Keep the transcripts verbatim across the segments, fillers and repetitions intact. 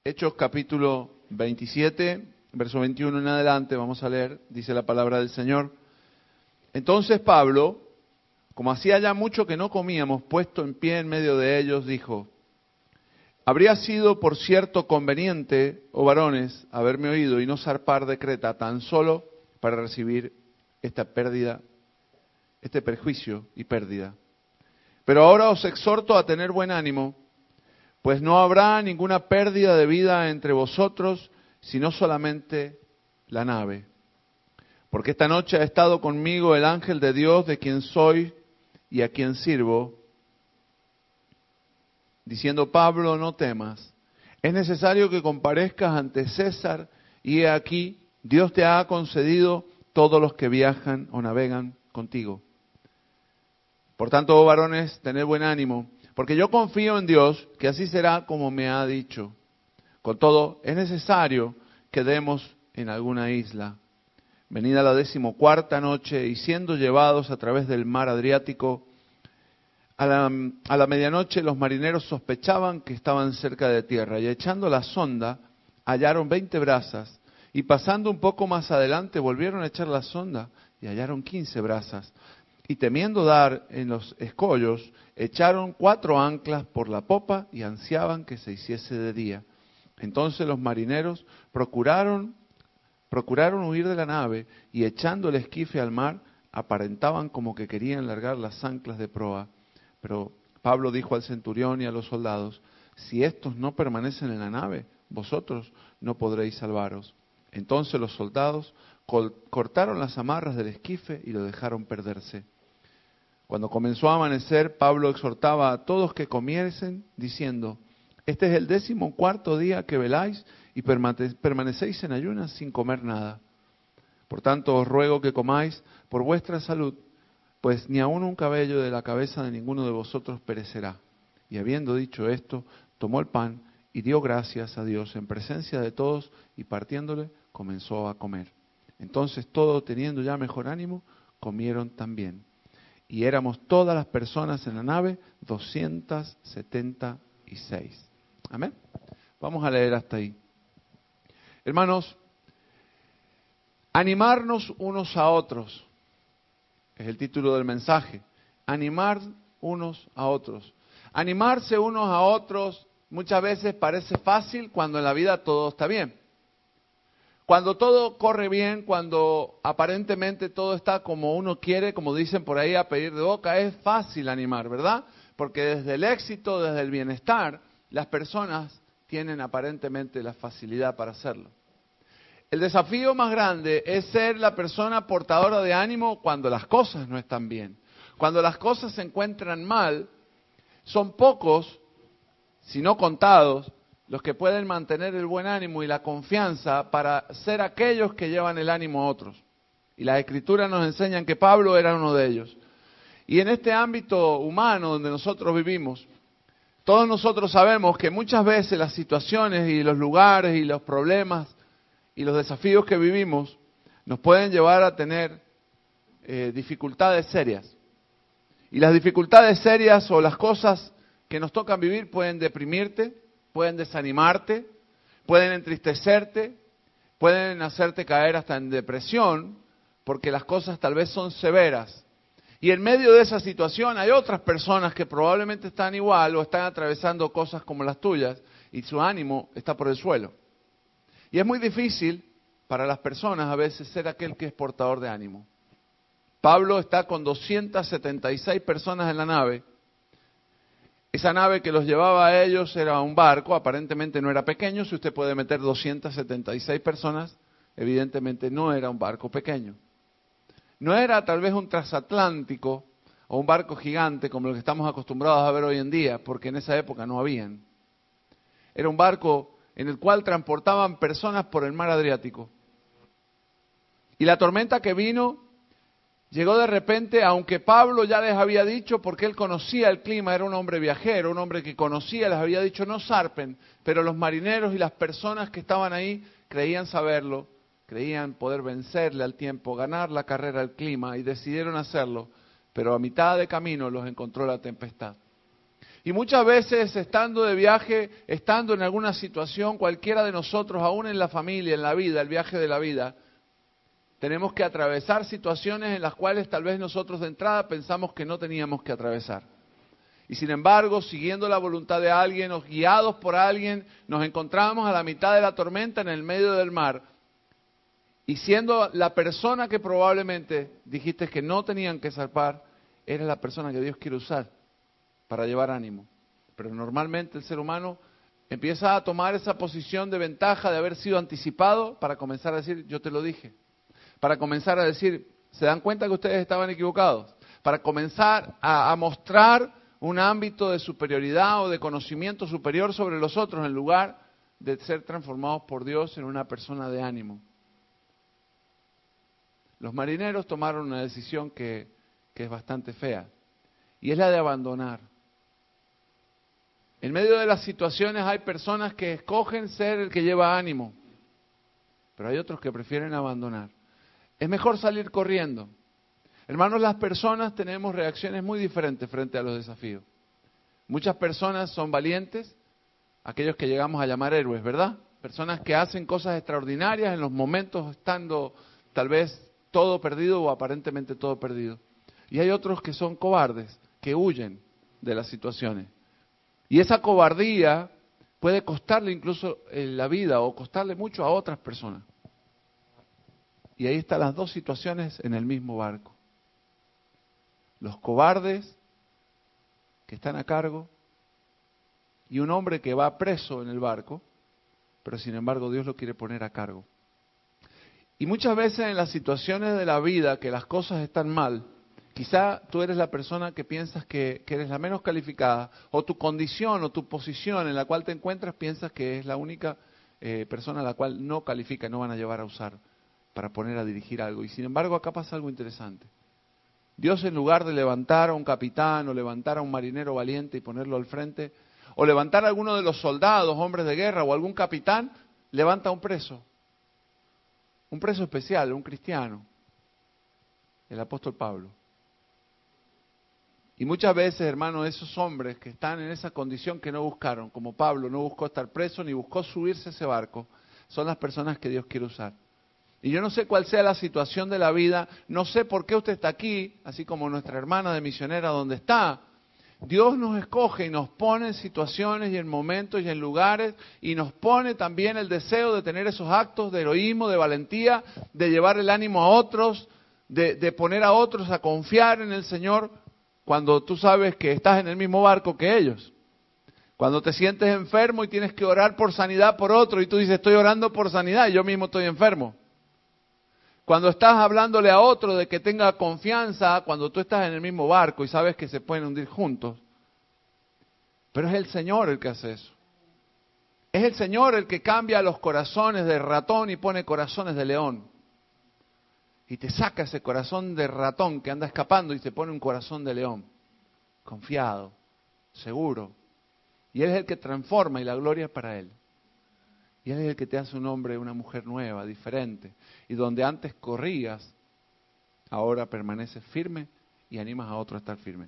Hechos capítulo veintisiete, verso veintiuno en adelante, vamos a leer, dice la palabra del Señor. Entonces Pablo, como hacía ya mucho que no comíamos, puesto en pie en medio de ellos, dijo: habría sido por cierto conveniente, oh varones, haberme oído y no zarpar de Creta tan solo para recibir esta pérdida, este perjuicio y pérdida. Pero ahora os exhorto a tener buen ánimo, pues no habrá ninguna pérdida de vida entre vosotros, sino solamente la nave. Porque esta noche ha estado conmigo el ángel de Dios, de quien soy y a quien sirvo, diciendo: Pablo, no temas, es necesario que comparezcas ante César, y he aquí, Dios te ha concedido todos los que viajan o navegan contigo. Por tanto, oh varones, tened buen ánimo, porque yo confío en Dios, que así será como me ha dicho. Con todo, es necesario que demos en alguna isla. Venida la decimocuarta noche, y siendo llevados a través del mar Adriático, a la, a la medianoche los marineros sospechaban que estaban cerca de tierra, y echando la sonda, hallaron veinte brazas, y pasando un poco más adelante volvieron a echar la sonda, y hallaron quince brazas. Y temiendo dar en los escollos, echaron cuatro anclas por la popa y ansiaban que se hiciese de día. Entonces los marineros procuraron, procuraron huir de la nave, y echando el esquife al mar, aparentaban como que querían largar las anclas de proa. Pero Pablo dijo al centurión y a los soldados: si estos no permanecen en la nave, vosotros no podréis salvaros. Entonces los soldados cortaron las amarras del esquife y lo dejaron perderse. Cuando comenzó a amanecer, Pablo exhortaba a todos que comiesen, diciendo: este es el décimo cuarto día que veláis y permanecéis en ayunas sin comer nada. Por tanto, os ruego que comáis por vuestra salud, pues ni aun un cabello de la cabeza de ninguno de vosotros perecerá. Y habiendo dicho esto, tomó el pan y dio gracias a Dios en presencia de todos, y partiéndole, comenzó a comer. Entonces todos, teniendo ya mejor ánimo, comieron también. Y éramos todas las personas en la nave, doscientas setenta y seis. Amén. Vamos a leer hasta ahí. Hermanos, animarnos unos a otros es el título del mensaje. Animar unos a otros. Animarse unos a otros muchas veces parece fácil cuando en la vida todo está bien. Cuando todo corre bien, cuando aparentemente todo está como uno quiere, como dicen por ahí a pedir de boca, es fácil animar, ¿verdad? Porque desde el éxito, desde el bienestar, las personas tienen aparentemente la facilidad para hacerlo. El desafío más grande es ser la persona portadora de ánimo cuando las cosas no están bien. Cuando las cosas se encuentran mal, son pocos, si no contados, los que pueden mantener el buen ánimo y la confianza para ser aquellos que llevan el ánimo a otros. Y las Escrituras nos enseñan que Pablo era uno de ellos. Y en este ámbito humano donde nosotros vivimos, todos nosotros sabemos que muchas veces las situaciones y los lugares y los problemas y los desafíos que vivimos nos pueden llevar a tener eh, dificultades serias. Y las dificultades serias o las cosas que nos tocan vivir pueden deprimirte, pueden desanimarte, pueden entristecerte, pueden hacerte caer hasta en depresión, porque las cosas tal vez son severas. Y en medio de esa situación hay otras personas que probablemente están igual o están atravesando cosas como las tuyas y su ánimo está por el suelo. Y es muy difícil para las personas a veces ser aquel que es portador de ánimo. Pablo está con doscientas setenta y seis personas en la nave. Esa nave que los llevaba a ellos era un barco, aparentemente no era pequeño. Si usted puede meter doscientas setenta y seis personas, evidentemente no era un barco pequeño. No era tal vez un transatlántico o un barco gigante como lo que estamos acostumbrados a ver hoy en día, porque en esa época no habían. Era un barco en el cual transportaban personas por el mar Adriático. Y la tormenta que vino llegó de repente, aunque Pablo ya les había dicho, porque él conocía el clima, era un hombre viajero, un hombre que conocía, les había dicho no zarpen, pero los marineros y las personas que estaban ahí creían saberlo, creían poder vencerle al tiempo, ganar la carrera al clima y decidieron hacerlo, pero a mitad de camino los encontró la tempestad. Y muchas veces estando de viaje, estando en alguna situación, cualquiera de nosotros, aún en la familia, en la vida, el viaje de la vida, tenemos que atravesar situaciones en las cuales tal vez nosotros de entrada pensamos que no teníamos que atravesar. Y sin embargo, siguiendo la voluntad de alguien o guiados por alguien, nos encontramos a la mitad de la tormenta en el medio del mar. Y siendo la persona que probablemente dijiste que no tenían que zarpar, eres la persona que Dios quiere usar para llevar ánimo. Pero normalmente el ser humano empieza a tomar esa posición de ventaja de haber sido anticipado para comenzar a decir, yo te lo dije. Para comenzar a decir, ¿se dan cuenta que ustedes estaban equivocados? Para comenzar a, a mostrar un ámbito de superioridad o de conocimiento superior sobre los otros en lugar de ser transformados por Dios en una persona de ánimo. Los marineros tomaron una decisión que, que es bastante fea, y es la de abandonar. En medio de las situaciones hay personas que escogen ser el que lleva ánimo, pero hay otros que prefieren abandonar. Es mejor salir corriendo. Hermanos, las personas tenemos reacciones muy diferentes frente a los desafíos. Muchas personas son valientes, aquellos que llegamos a llamar héroes, ¿verdad? Personas que hacen cosas extraordinarias en los momentos estando tal vez todo perdido o aparentemente todo perdido. Y hay otros que son cobardes, que huyen de las situaciones. Y esa cobardía puede costarle incluso la vida o costarle mucho a otras personas. Y ahí están las dos situaciones en el mismo barco. Los cobardes que están a cargo y un hombre que va preso en el barco, pero sin embargo Dios lo quiere poner a cargo. Y muchas veces en las situaciones de la vida que las cosas están mal, quizá tú eres la persona que piensas que, que eres la menos calificada, o tu condición o tu posición en la cual te encuentras piensas que es la única eh, persona a la cual no califica, no van a llevar a usar para poner a dirigir algo. Y sin embargo acá pasa algo interesante. Dios, en lugar de levantar a un capitán o levantar a un marinero valiente y ponerlo al frente, o levantar a alguno de los soldados, hombres de guerra o algún capitán, levanta a un preso. Un preso especial, un cristiano, el apóstol Pablo. Y muchas veces, hermanos, esos hombres que están en esa condición que no buscaron, como Pablo no buscó estar preso ni buscó subirse a ese barco, son las personas que Dios quiere usar. Y yo no sé cuál sea la situación de la vida, no sé por qué usted está aquí, así como nuestra hermana de misionera donde está. Dios nos escoge y nos pone en situaciones y en momentos y en lugares y nos pone también el deseo de tener esos actos de heroísmo, de valentía, de llevar el ánimo a otros, de, de poner a otros a confiar en el Señor cuando tú sabes que estás en el mismo barco que ellos. Cuando te sientes enfermo y tienes que orar por sanidad por otro y tú dices, estoy orando por sanidad y yo mismo estoy enfermo. Cuando estás hablándole a otro de que tenga confianza, cuando tú estás en el mismo barco y sabes que se pueden hundir juntos. Pero es el Señor el que hace eso. Es el Señor el que cambia los corazones de ratón y pone corazones de león. Y te saca ese corazón de ratón que anda escapando y te pone un corazón de león. Confiado, seguro. Y Él es el que transforma y la gloria es para Él. Y Él es el que te hace un hombre, una mujer nueva, diferente. Y donde antes corrías, ahora permaneces firme y animas a otro a estar firme.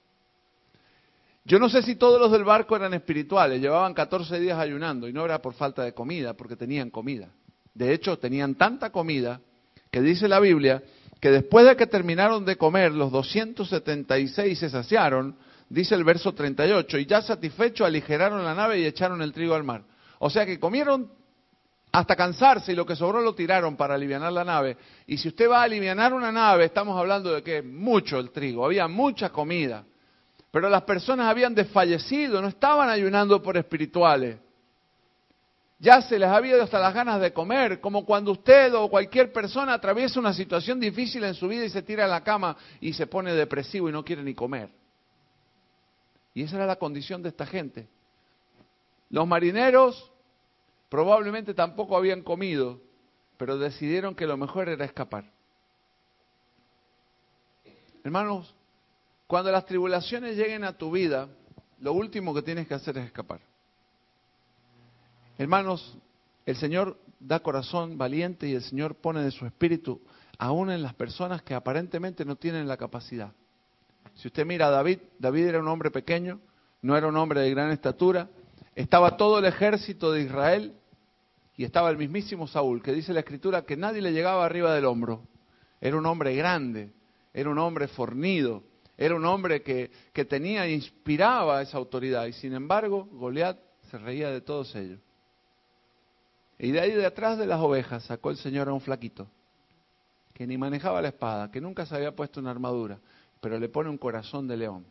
Yo no sé si todos los del barco eran espirituales, llevaban catorce días ayunando y no era por falta de comida, porque tenían comida. De hecho, tenían tanta comida que dice la Biblia que después de que terminaron de comer, los doscientos setenta y seis se saciaron, dice el verso treinta y ocho, y ya satisfechos aligeraron la nave y echaron el trigo al mar. O sea que comieron hasta cansarse y lo que sobró lo tiraron para alivianar la nave. Y si usted va a alivianar una nave, estamos hablando de que mucho el trigo, había mucha comida. Pero las personas habían desfallecido, no estaban ayunando por espirituales. Ya se les había ido hasta las ganas de comer, como cuando usted o cualquier persona atraviesa una situación difícil en su vida y se tira a la cama y se pone depresivo y no quiere ni comer. Y esa era la condición de esta gente. Los marineros probablemente tampoco habían comido, pero decidieron que lo mejor era escapar. Hermanos, cuando las tribulaciones lleguen a tu vida, lo último que tienes que hacer es escapar. Hermanos, el Señor da corazón valiente y el Señor pone de su espíritu aún en las personas que aparentemente no tienen la capacidad. Si usted mira a David, David era un hombre pequeño, no era un hombre de gran estatura. Estaba todo el ejército de Israel y estaba el mismísimo Saúl, que dice la Escritura que nadie le llegaba arriba del hombro. Era un hombre grande, era un hombre fornido, era un hombre que, que tenía e inspiraba esa autoridad. Y sin embargo, Goliat se reía de todos ellos. Y de ahí de atrás de las ovejas sacó el Señor a un flaquito, que ni manejaba la espada, que nunca se había puesto una armadura, pero le pone un corazón de león.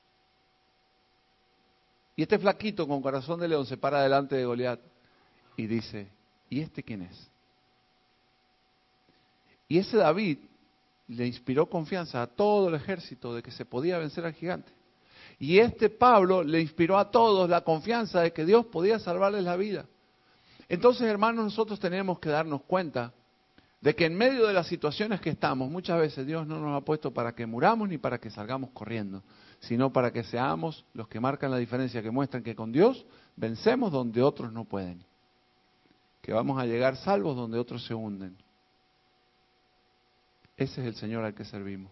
Y este flaquito con corazón de león se para delante de Goliat y dice, ¿y este quién es? Y ese David le inspiró confianza a todo el ejército de que se podía vencer al gigante. Y este Pablo le inspiró a todos la confianza de que Dios podía salvarles la vida. Entonces, hermanos, nosotros tenemos que darnos cuenta de que en medio de las situaciones que estamos, muchas veces Dios no nos ha puesto para que muramos ni para que salgamos corriendo, sino para que seamos los que marcan la diferencia, que muestran que con Dios vencemos donde otros no pueden, que vamos a llegar salvos donde otros se hunden. Ese es el Señor al que servimos.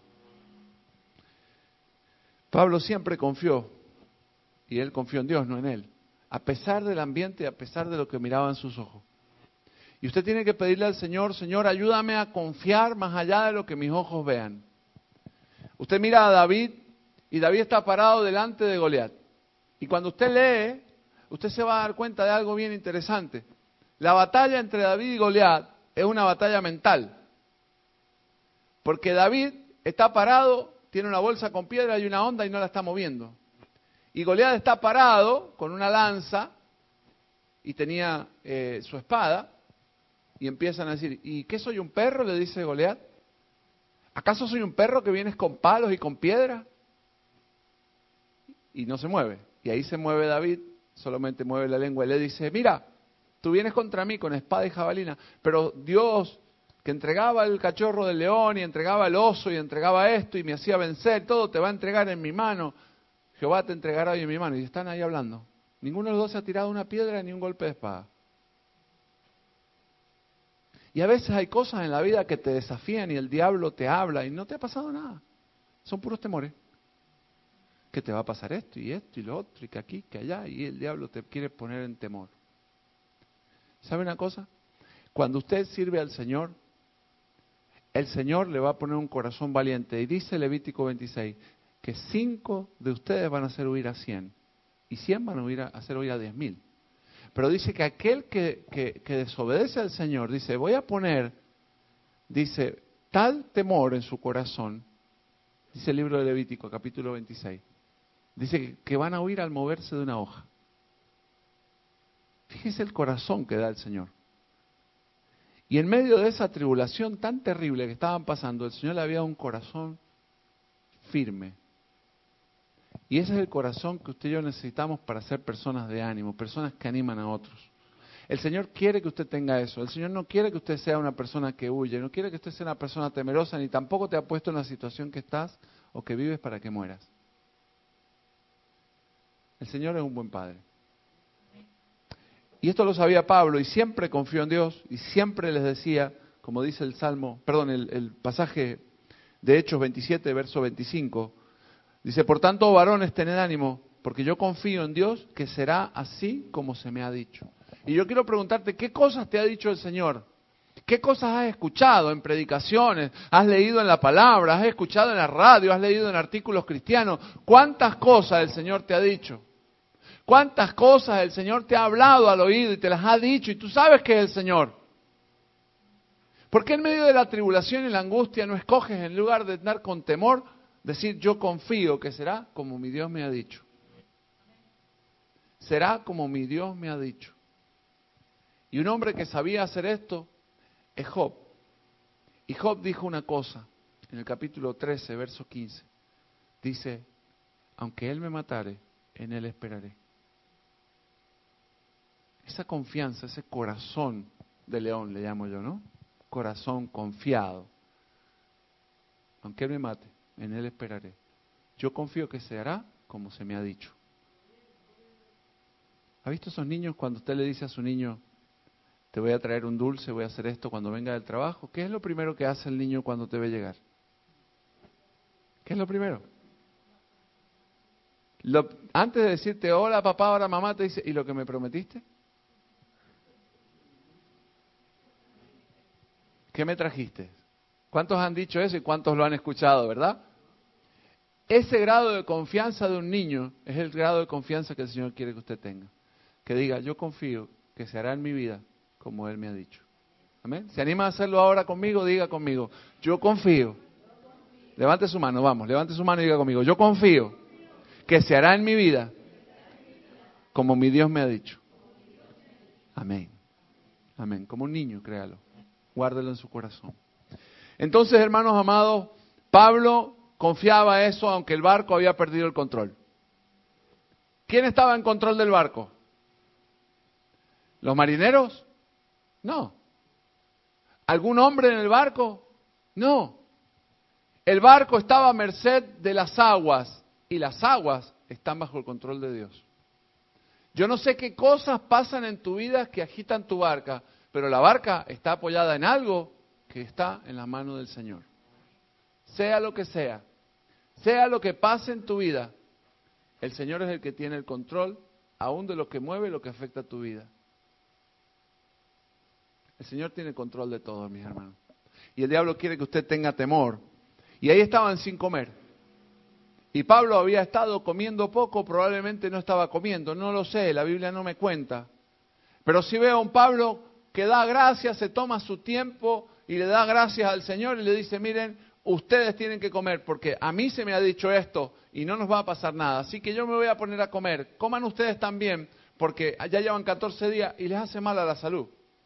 Pablo siempre confió, y él confió en Dios, no en él, a pesar del ambiente y a pesar de lo que miraba en sus ojos. Y usted tiene que pedirle al Señor, Señor, ayúdame a confiar más allá de lo que mis ojos vean. Usted mira a David, y David está parado delante de Goliat. Y cuando usted lee, usted se va a dar cuenta de algo bien interesante. La batalla entre David y Goliat es una batalla mental. Porque David está parado, tiene una bolsa con piedra y una honda y no la está moviendo. Y Goliat está parado con una lanza y tenía eh, su espada. Y empiezan a decir, ¿y qué soy un perro? Le dice Goliat. ¿Acaso soy un perro que vienes con palos y con piedra? Y no se mueve. Y ahí se mueve David, solamente mueve la lengua y le dice, mira, tú vienes contra mí con espada y jabalina, pero Dios que entregaba el cachorro del león y entregaba el oso y entregaba esto y me hacía vencer, todo te va a entregar en mi mano. Jehová te entregará hoy en mi mano. Y están ahí hablando. Ninguno de los dos se ha tirado una piedra ni un golpe de espada. Y a veces hay cosas en la vida que te desafían y el diablo te habla y no te ha pasado nada. Son puros temores. Que te va a pasar esto y esto y lo otro y que aquí, que allá, y el diablo te quiere poner en temor. ¿Sabe una cosa? Cuando usted sirve al Señor, el Señor le va a poner un corazón valiente. Y dice Levítico veintiséis que cinco de ustedes van a hacer huir a cien y cien van a huir a, hacer huir a diez mil. Pero dice que aquel que, que, que desobedece al Señor, dice, voy a poner, dice, tal temor en su corazón, dice el libro de Levítico, capítulo veintiséis, dice que, que van a huir al moverse de una hoja. Fíjese el corazón que da el Señor. Y en medio de esa tribulación tan terrible que estaban pasando, el Señor le había dado un corazón firme. Y ese es el corazón que usted y yo necesitamos para ser personas de ánimo, personas que animan a otros. El Señor quiere que usted tenga eso. El Señor no quiere que usted sea una persona que huye, no quiere que usted sea una persona temerosa, ni tampoco te ha puesto en la situación que estás o que vives para que mueras. El Señor es un buen Padre. Y esto lo sabía Pablo y siempre confió en Dios y siempre les decía, como dice el Salmo, perdón, el, el pasaje de Hechos veintisiete, verso veinticinco, dice, por tanto, varones, tened ánimo, porque yo confío en Dios que será así como se me ha dicho. Y yo quiero preguntarte, ¿qué cosas te ha dicho el Señor? ¿Qué cosas has escuchado en predicaciones? ¿Has leído en la palabra? ¿Has escuchado en la radio? ¿Has leído en artículos cristianos? ¿Cuántas cosas el Señor te ha dicho? ¿Cuántas cosas el Señor te ha hablado al oído y te las ha dicho y tú sabes que es el Señor? ¿Por qué en medio de la tribulación y la angustia no escoges, en lugar de andar con temor, decir yo confío que será como mi Dios me ha dicho? Será como mi Dios me ha dicho. Y un hombre que sabía hacer esto es Job. Y Job dijo una cosa en el capítulo trece, verso quince. Dice, aunque él me matare, en él esperaré. Esa confianza, ese corazón de león, le llamo yo, ¿no? Corazón confiado. Aunque él me mate, en él esperaré. Yo confío que se hará como se me ha dicho. ¿Ha visto esos niños cuando usted le dice a su niño, te voy a traer un dulce, voy a hacer esto cuando venga del trabajo? ¿Qué es lo primero que hace el niño cuando te ve llegar? ¿Qué es lo primero? Lo, antes de decirte hola papá, hola mamá, te dice, ¿y lo que me prometiste? ¿Qué me trajiste? ¿Cuántos han dicho eso y cuántos lo han escuchado, verdad? Ese grado de confianza de un niño es el grado de confianza que el Señor quiere que usted tenga. Que diga, yo confío que se hará en mi vida como Él me ha dicho. ¿Amén? ¿Se anima a hacerlo ahora conmigo? Diga conmigo, yo confío. Levante su mano, vamos, levante su mano y diga conmigo, yo confío que se hará en mi vida como mi Dios me ha dicho. Amén. Amén. Como un niño, créalo. Guárdelo en su corazón. Entonces, hermanos amados, Pablo confiaba eso aunque el barco había perdido el control. ¿Quién estaba en control del barco? ¿Los marineros? No. ¿Algún hombre en el barco? No. El barco estaba a merced de las aguas y las aguas están bajo el control de Dios. Yo no sé qué cosas pasan en tu vida que agitan tu barca, pero la barca está apoyada en algo que está en la mano del Señor. Sea lo que sea, sea lo que pase en tu vida, el Señor es el que tiene el control aún de lo que mueve y lo que afecta a tu vida. El Señor tiene control de todo, mis hermanos. Y el diablo quiere que usted tenga temor. Y ahí estaban sin comer. Y Pablo había estado comiendo poco, probablemente no estaba comiendo, no lo sé, la Biblia no me cuenta. Pero si veo a un Pablo que da gracias, se toma su tiempo y le da gracias al Señor y le dice, miren, ustedes tienen que comer porque a mí se me ha dicho esto y no nos va a pasar nada. Así que yo me voy a poner a comer. Coman ustedes también porque ya llevan catorce días y les hace mal a la salud.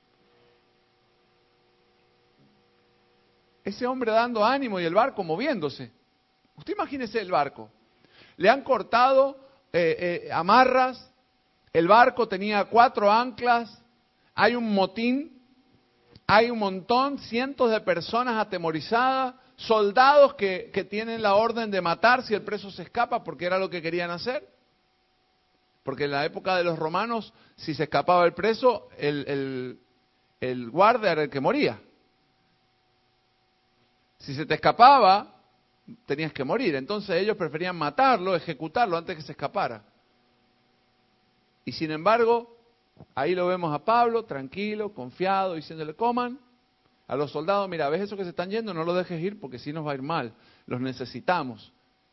Ese hombre dando ánimo y el barco moviéndose. Usted imagínese el barco. Le han cortado eh, eh, amarras, el barco tenía cuatro anclas, hay un motín, hay un montón, cientos de personas atemorizadas, soldados que, que tienen la orden de matar si el preso se escapa porque era lo que querían hacer. Porque en la época de los romanos, si se escapaba el preso, el, el, el guardia era el que moría. Si se te escapaba, tenías que morir. Entonces ellos preferían matarlo, ejecutarlo antes que se escapara. Y sin embargo, ahí lo vemos a Pablo, tranquilo, confiado, diciéndole, coman. A los soldados, mira, ¿ves eso que se están yendo? No los dejes ir porque si nos va a ir mal. Los necesitamos.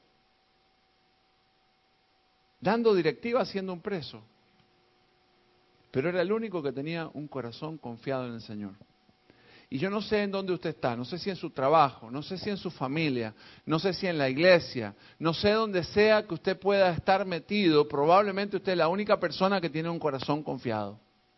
Dando directiva siendo un preso. Pero era el único que tenía un corazón confiado en el Señor. Y yo no sé en dónde usted está, no sé si en su trabajo, no sé si en su familia, no sé si en la iglesia, no sé dónde sea que usted pueda estar metido, probablemente usted es la única persona que tiene un corazón confiado.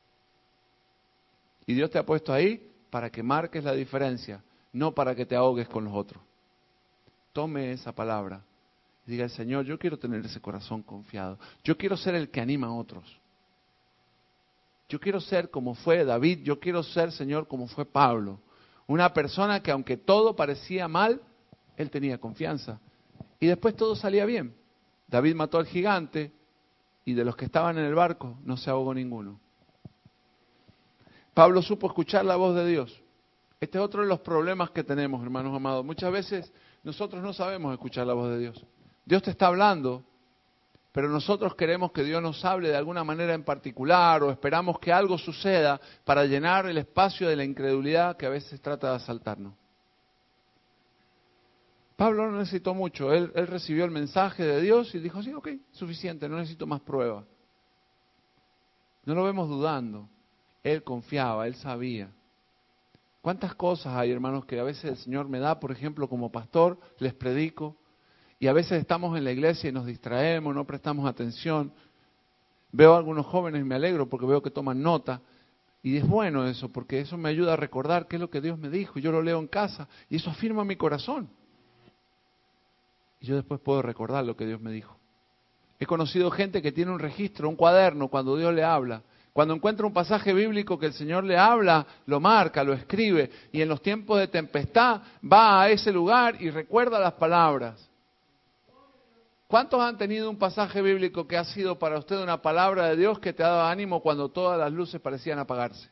Y Dios te ha puesto ahí para que marques la diferencia, no para que te ahogues con los otros. Tome esa palabra y diga, Señor, yo quiero tener ese corazón confiado, yo quiero ser el que anima a otros. Yo quiero ser como fue David, yo quiero ser, Señor, como fue Pablo. Una persona que aunque todo parecía mal, él tenía confianza. Y después todo salía bien. David mató al gigante y de los que estaban en el barco no se ahogó ninguno. Pablo supo escuchar la voz de Dios. Este es otro de los problemas que tenemos, hermanos amados. Muchas veces nosotros no sabemos escuchar la voz de Dios. Dios te está hablando, pero nosotros queremos que Dios nos hable de alguna manera en particular o esperamos que algo suceda para llenar el espacio de la incredulidad que a veces trata de asaltarnos. Pablo no necesitó mucho, él, él recibió el mensaje de Dios y dijo, sí, ok, suficiente, no necesito más prueba. No lo vemos dudando, él confiaba, él sabía. ¿Cuántas cosas hay, hermanos, que a veces el Señor me da, por ejemplo, como pastor, les predico? Y a veces estamos en la iglesia y nos distraemos, no prestamos atención. Veo a algunos jóvenes y me alegro porque veo que toman nota. Y es bueno eso, porque eso me ayuda a recordar qué es lo que Dios me dijo. Y yo lo leo en casa y eso afirma mi corazón. Y yo después puedo recordar lo que Dios me dijo. He conocido gente que tiene un registro, un cuaderno, cuando Dios le habla. Cuando encuentra un pasaje bíblico que el Señor le habla, lo marca, lo escribe. Y en los tiempos de tempestad va a ese lugar y recuerda las palabras. ¿Cuántos han tenido un pasaje bíblico que ha sido para usted una palabra de Dios que te ha dado ánimo cuando todas las luces parecían apagarse?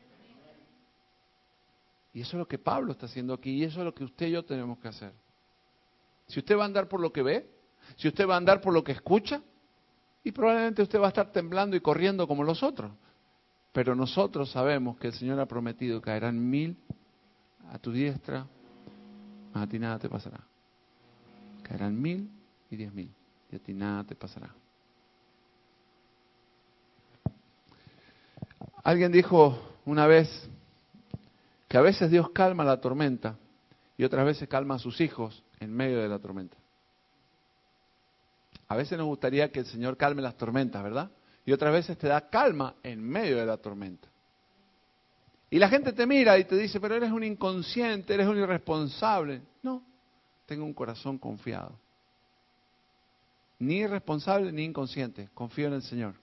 Y eso es lo que Pablo está haciendo aquí y eso es lo que usted y yo tenemos que hacer. Si usted va a andar por lo que ve, Si usted va a andar por lo que escucha, y probablemente usted va a estar temblando y corriendo como los otros. Pero nosotros sabemos que el Señor ha prometido que caerán mil a tu diestra, a ti nada te pasará. Caerán mil y diez mil, y a ti nada te pasará. Alguien dijo una vez que a veces Dios calma la tormenta y otras veces calma a sus hijos en medio de la tormenta. A veces nos gustaría que el Señor calme las tormentas, ¿verdad? Y otras veces te da calma en medio de la tormenta. Y la gente te mira y te dice, pero eres un inconsciente, eres un irresponsable. No, tengo un corazón confiado. Ni irresponsable ni inconsciente, confío en el Señor.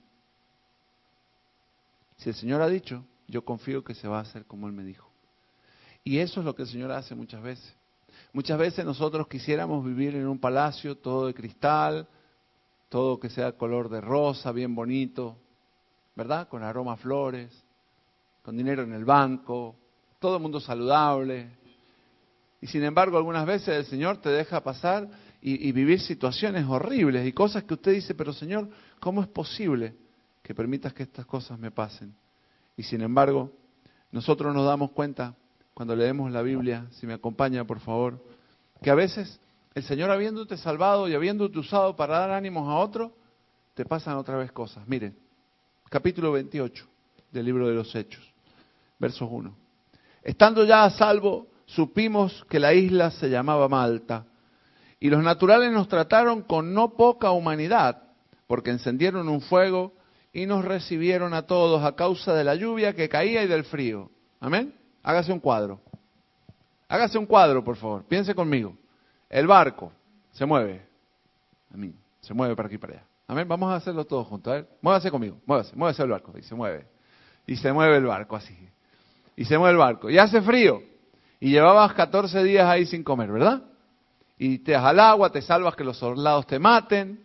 Si el Señor ha dicho, yo confío que se va a hacer como Él me dijo. Y eso es lo que el Señor hace muchas veces. Muchas veces nosotros quisiéramos vivir en un palacio todo de cristal, todo que sea color de rosa, bien bonito, ¿verdad? Con aroma a flores, con dinero en el banco, todo el mundo saludable. Y sin embargo, algunas veces el Señor te deja pasar y, y vivir situaciones horribles y cosas que usted dice, pero Señor, ¿cómo es posible que permitas que estas cosas me pasen? Y sin embargo, nosotros nos damos cuenta, cuando leemos la Biblia, si me acompaña por favor, que a veces el Señor habiéndote salvado y habiéndote usado para dar ánimos a otro, te pasan otra vez cosas. Mire, capítulo veintiocho del libro de los Hechos, versos uno. Estando ya a salvo, supimos que la isla se llamaba Malta, y los naturales nos trataron con no poca humanidad, porque encendieron un fuego y nos recibieron a todos a causa de la lluvia que caía y del frío. ¿Amén? Hágase un cuadro. Hágase un cuadro, por favor. Piense conmigo. El barco se mueve. Amén. Se mueve para aquí y para allá. Amén. Vamos a hacerlo todos juntos. A ver, muévase conmigo. Muévase. Muévase el barco. Y se mueve. Y se mueve el barco así. Y se mueve el barco. Y hace frío. Y llevabas catorce días ahí sin comer, ¿verdad? Y te das al agua, te salvas que los soldados te maten.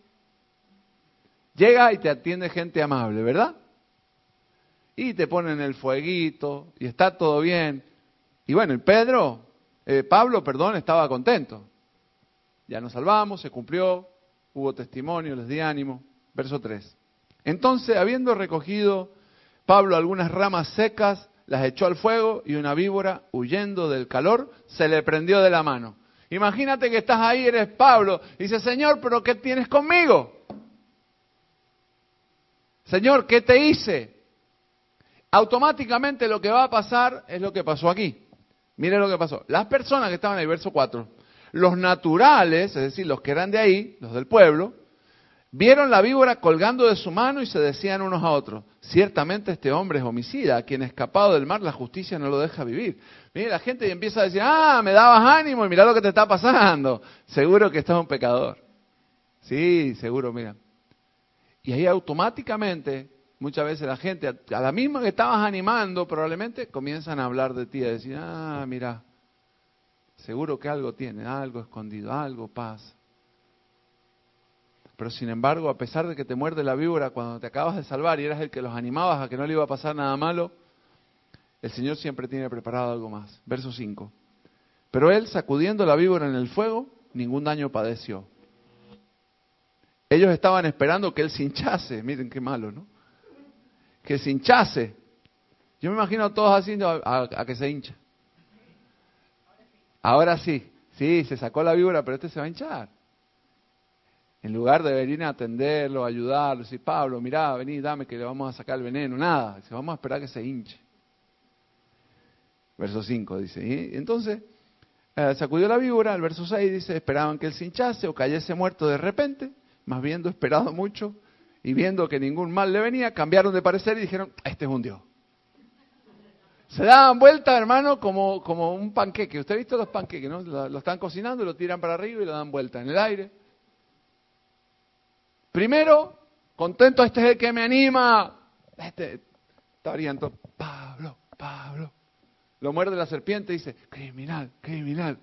Llega y te atiende gente amable, ¿verdad? Y te ponen el fueguito y está todo bien. Y bueno, el Pedro, eh, Pablo, perdón, estaba contento. Ya nos salvamos, se cumplió, hubo testimonio, les di ánimo. Verso tres. Entonces, habiendo recogido Pablo algunas ramas secas, las echó al fuego y una víbora, huyendo del calor, se le prendió de la mano. Imagínate que estás ahí, eres Pablo, y dice, Señor, ¿pero qué tienes conmigo? Señor, ¿qué te hice? Automáticamente lo que va a pasar es lo que pasó aquí. Mire lo que pasó. Las personas que estaban en el verso cuatro, los naturales, es decir, los que eran de ahí, los del pueblo, vieron la víbora colgando de su mano y se decían unos a otros, ciertamente este hombre es homicida, a quien escapado del mar la justicia no lo deja vivir. Mire, la gente empieza a decir, ah, me dabas ánimo y mirá lo que te está pasando. Seguro que estás un pecador. Sí, seguro, mira. Y ahí automáticamente, muchas veces la gente, a la misma que estabas animando, probablemente comienzan a hablar de ti, a decir, ah, mira, seguro que algo tiene, algo escondido, algo pasa. Pero sin embargo, a pesar de que te muerde la víbora cuando te acabas de salvar y eras el que los animabas a que no le iba a pasar nada malo, el Señor siempre tiene preparado algo más. Verso cinco. Pero él, sacudiendo la víbora en el fuego, ningún daño padeció. Ellos estaban esperando que él se hinchase. Miren qué malo, ¿no? Que se hinchase. Yo me imagino a todos haciendo a, a, a que se hincha. Ahora sí. Sí, se sacó la víbora, pero este se va a hinchar. En lugar de venir a atenderlo, a ayudarlo, decir, Pablo, mirá, vení, dame que le vamos a sacar el veneno. Nada, dice, vamos a esperar que se hinche. Verso cinco dice, y entonces eh, sacudió la víbora. El verso seis dice, esperaban que él se hinchase o cayese muerto de repente, mas viendo esperado mucho y viendo que ningún mal le venía, cambiaron de parecer y dijeron, este es un Dios. Se daban vuelta, hermano, como, como un panqueque. ¿Usted ha visto los panqueques, no? Lo, lo están cocinando, lo tiran para arriba y lo dan vuelta en el aire. Primero, contento, este es el que me anima. Este está orientado, Pablo, Pablo. Lo muerde la serpiente y dice, criminal, criminal.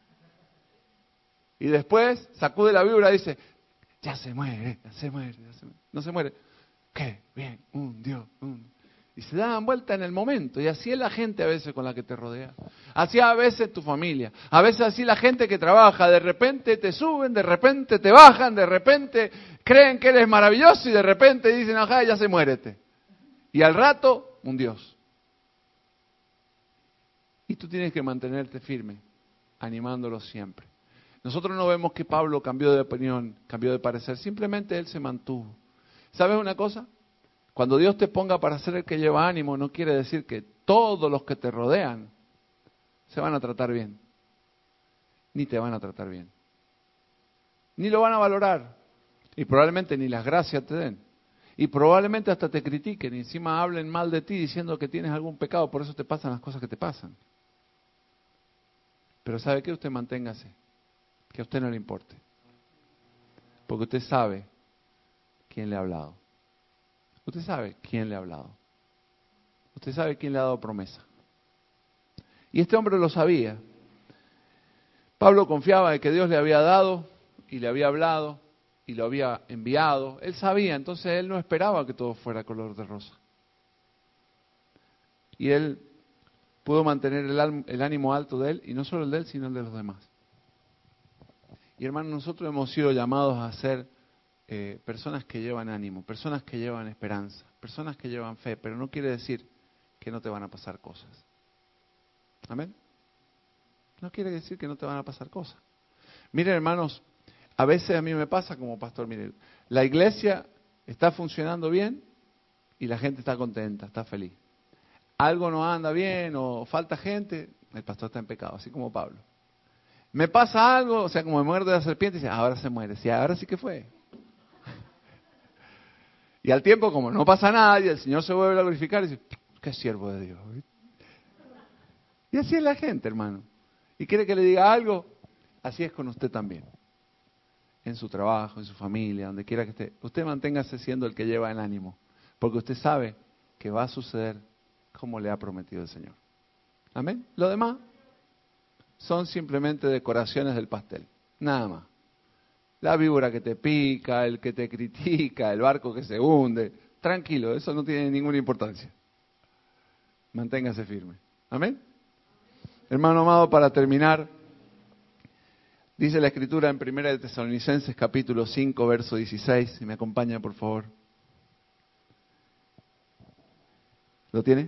Y después sacude la víbora y dice, ya se muere, ya se muere, ya se muere. No se muere. Qué bien, un Dios. Un... Y se dan vuelta en el momento. Y así es la gente a veces con la que te rodea. Así a veces tu familia. A veces así la gente que trabaja. De repente te suben, de repente te bajan, de repente creen que eres maravilloso y de repente dicen, ajá, ya se muérete. Y al rato, un Dios. Y tú tienes que mantenerte firme, animándolos siempre. Nosotros no vemos que Pablo cambió de opinión, cambió de parecer. Simplemente él se mantuvo. ¿Sabes una cosa? Cuando Dios te ponga para ser el que lleva ánimo, no quiere decir que todos los que te rodean se van a tratar bien. Ni te van a tratar bien. Ni lo van a valorar. Y probablemente ni las gracias te den. Y probablemente hasta te critiquen y encima hablen mal de ti diciendo que tienes algún pecado, por eso te pasan las cosas que te pasan. Pero ¿sabe qué? Usted manténgase. Que a usted no le importe. Porque usted sabe quién le ha hablado. Usted sabe quién le ha hablado. Usted sabe quién le ha dado promesa. Y este hombre lo sabía. Pablo confiaba de que Dios le había dado y le había hablado y lo había enviado. Él sabía, entonces él no esperaba que todo fuera color de rosa. Y él pudo mantener el, el ánimo alto de él, y no solo el de él, sino el de los demás. Y hermanos, nosotros hemos sido llamados a ser eh, personas que llevan ánimo, personas que llevan esperanza, personas que llevan fe, pero no quiere decir que no te van a pasar cosas. ¿Amén? No quiere decir que no te van a pasar cosas. Miren, hermanos, a veces a mí me pasa como pastor, miren, la iglesia está funcionando bien y la gente está contenta, está feliz. Algo no anda bien o falta gente, el pastor está en pecado, así como Pablo. Me pasa algo, o sea, como me muerde la serpiente y dice, ahora se muere. Sí, ahora sí que fue. Y al tiempo, como no pasa nada, y el Señor se vuelve a glorificar y dice, qué siervo de Dios. Y así es la gente, hermano. ¿Y quiere que le diga algo? Así es con usted también. En su trabajo, en su familia, donde quiera que esté. Usted manténgase siendo el que lleva el ánimo. Porque usted sabe que va a suceder como le ha prometido el Señor. Amén. Lo demás son simplemente decoraciones del pastel. Nada más. La víbora que te pica, el que te critica, el barco que se hunde. Tranquilo, eso no tiene ninguna importancia. Manténgase firme. Amén. Hermano amado, para terminar, dice la Escritura en Primera de Tesalonicenses capítulo cinco, verso dieciséis. Si me acompaña, por favor. ¿Lo tiene?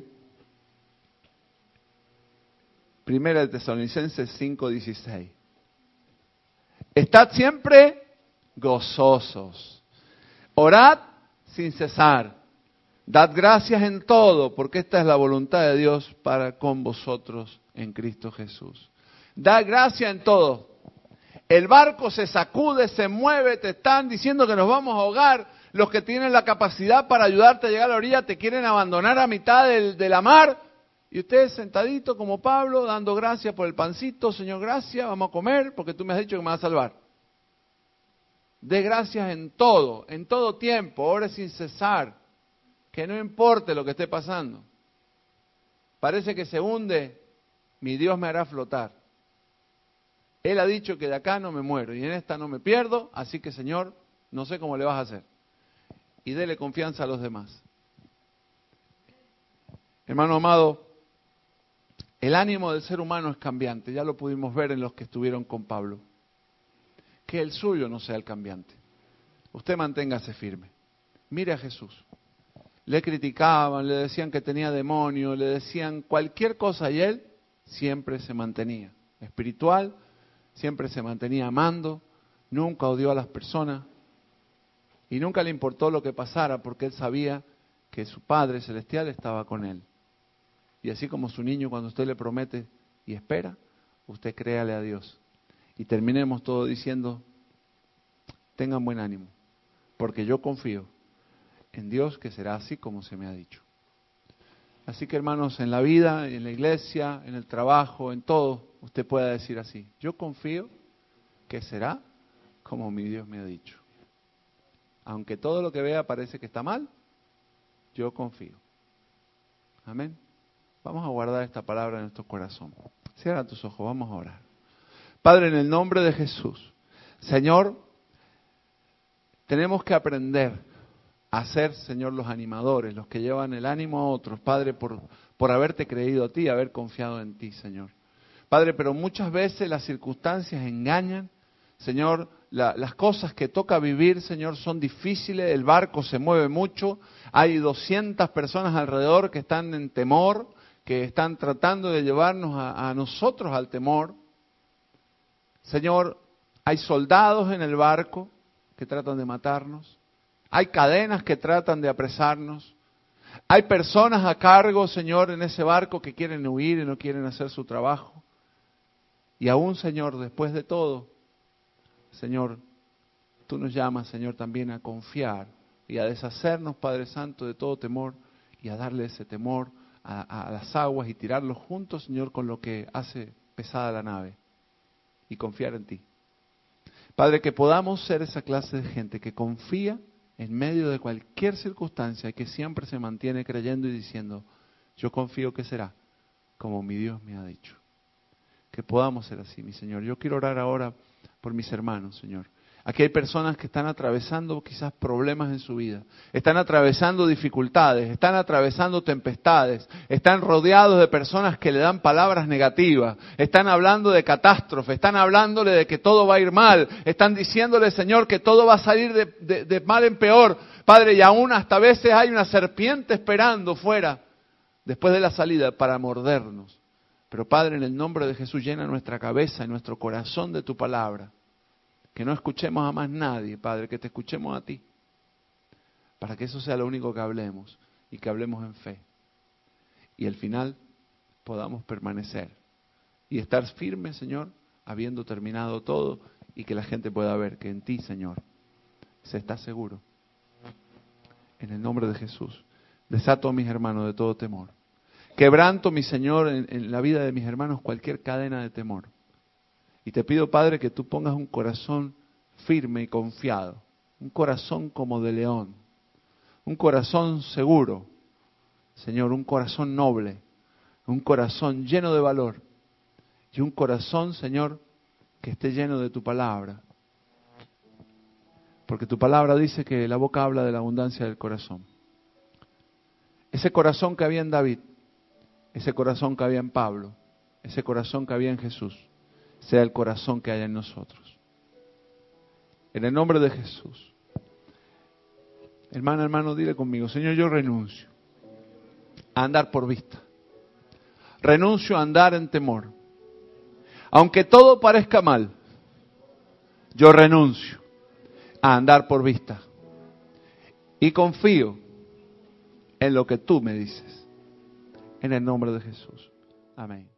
Primera de Tesalonicenses cinco, dieciséis. Estad siempre gozosos. Orad sin cesar. Dad gracias en todo, porque esta es la voluntad de Dios para con vosotros en Cristo Jesús. Dad gracias en todo. El barco se sacude, se mueve, te están diciendo que nos vamos a ahogar. Los que tienen la capacidad para ayudarte a llegar a la orilla te quieren abandonar a mitad del, de la mar. Y usted sentadito como Pablo, dando gracias por el pancito. Señor, gracias, vamos a comer porque tú me has dicho que me vas a salvar. Dé gracias en todo, en todo tiempo, ore sin cesar. Que no importe lo que esté pasando. Parece que se hunde, mi Dios me hará flotar. Él ha dicho que de acá no me muero y en esta no me pierdo, así que Señor, no sé cómo le vas a hacer. Y dele confianza a los demás. Hermano amado, el ánimo del ser humano es cambiante, ya lo pudimos ver en los que estuvieron con Pablo. Que el suyo no sea el cambiante. Usted manténgase firme. Mire a Jesús. Le criticaban, le decían que tenía demonio, le decían cualquier cosa y él siempre se mantenía espiritual, siempre se mantenía amando, nunca odió a las personas y nunca le importó lo que pasara porque él sabía que su Padre Celestial estaba con él. Y así como su niño cuando usted le promete y espera, usted créale a Dios. Y terminemos todo diciendo, tengan buen ánimo, porque yo confío en Dios que será así como se me ha dicho. Así que hermanos, en la vida, en la iglesia, en el trabajo, en todo, usted pueda decir así, yo confío que será como mi Dios me ha dicho. Aunque todo lo que vea parece que está mal, yo confío. Amén. Vamos a guardar esta palabra en nuestro corazón. Cierra tus ojos, vamos a orar. Padre, en el nombre de Jesús, Señor, tenemos que aprender a ser, Señor, los animadores, los que llevan el ánimo a otros, Padre, por, por haberte creído a ti, haber confiado en ti, Señor. Padre, pero muchas veces las circunstancias engañan, Señor, la, las cosas que toca vivir, Señor, son difíciles, el barco se mueve mucho, hay doscientas personas alrededor que están en temor, que están tratando de llevarnos a, a nosotros al temor. Señor, hay soldados en el barco que tratan de matarnos, hay cadenas que tratan de apresarnos, hay personas a cargo, Señor, en ese barco que quieren huir y no quieren hacer su trabajo. Y aún, Señor, después de todo, Señor, tú nos llamas, Señor, también a confiar y a deshacernos, Padre Santo, de todo temor y a darle ese temor a, a las aguas y tirarlos juntos, Señor, con lo que hace pesada la nave y confiar en ti. Padre, que podamos ser esa clase de gente que confía en medio de cualquier circunstancia y que siempre se mantiene creyendo y diciendo, yo confío que será como mi Dios me ha dicho. Que podamos ser así, mi Señor. Yo quiero orar ahora por mis hermanos, Señor. Aquí hay personas que están atravesando quizás problemas en su vida, están atravesando dificultades, están atravesando tempestades, están rodeados de personas que le dan palabras negativas, están hablando de catástrofe, están hablándole de que todo va a ir mal, están diciéndole, Señor, que todo va a salir de, de, de mal en peor. Padre, y aún hasta a veces hay una serpiente esperando fuera, después de la salida, para mordernos. Pero Padre, en el nombre de Jesús, llena nuestra cabeza y nuestro corazón de tu palabra. Que no escuchemos a más nadie, Padre, que te escuchemos a ti. Para que eso sea lo único que hablemos y que hablemos en fe. Y al final podamos permanecer y estar firmes, Señor, habiendo terminado todo y que la gente pueda ver que en ti, Señor, se está seguro. En el nombre de Jesús, desato a mis hermanos de todo temor. Quebranto, mi Señor, en, en la vida de mis hermanos cualquier cadena de temor. Y te pido, Padre, que tú pongas un corazón firme y confiado, un corazón como de león, un corazón seguro, Señor, un corazón noble, un corazón lleno de valor y un corazón, Señor, que esté lleno de tu palabra. Porque tu palabra dice que la boca habla de la abundancia del corazón. Ese corazón que había en David, ese corazón que había en Pablo, ese corazón que había en Jesús, sea el corazón que haya en nosotros. En el nombre de Jesús. Hermana, hermano, dile conmigo, Señor, yo renuncio a andar por vista. Renuncio a andar en temor. Aunque todo parezca mal, yo renuncio a andar por vista. Y confío en lo que tú me dices. En el nombre de Jesús. Amén.